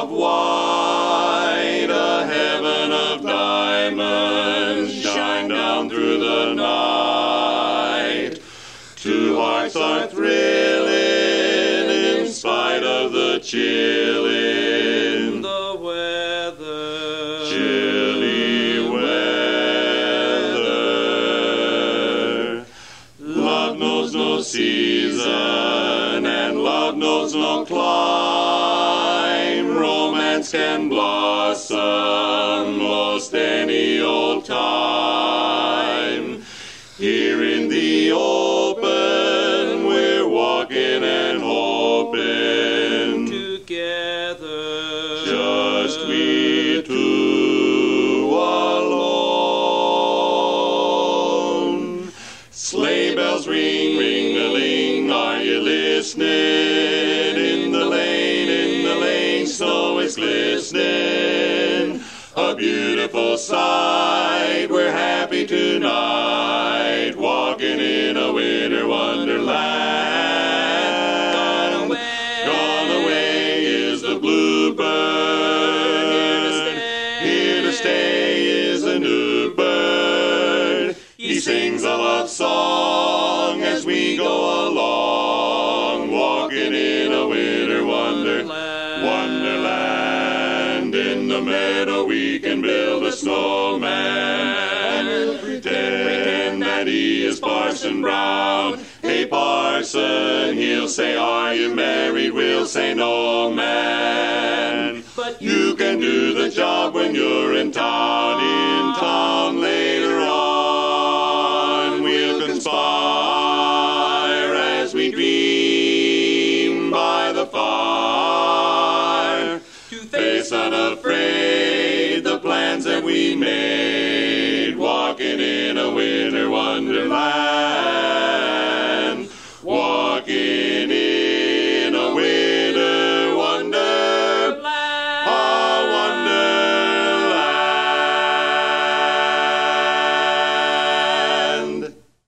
of white, a heaven of diamonds shine down through the night. Two hearts are thrilling in spite of the chill in the weather. Chilly weather. Love knows no season and love knows no clime. Romance can blossom most any old time. Here in the open we're walking and hoping together, just we two alone. Sleigh bells ring, ring-a-ling, are you listening? In the lane, snow is glistening. A beautiful sight, we're happy tonight, walking in a winter wonderland. Gone away is the bluebird, here to stay is a new bird. He sings a love song as we go along, walking in a winter wonderland. In the meadow we can build a snowman, pretend that he is Parson Brown. Hey Parson, he'll say, are you married? We'll say, no man. But you can do the job when you're in town. In town later on we'll conspire as we dream by the fire, to face unafraid the plans that we made, walking in a winter wonderland.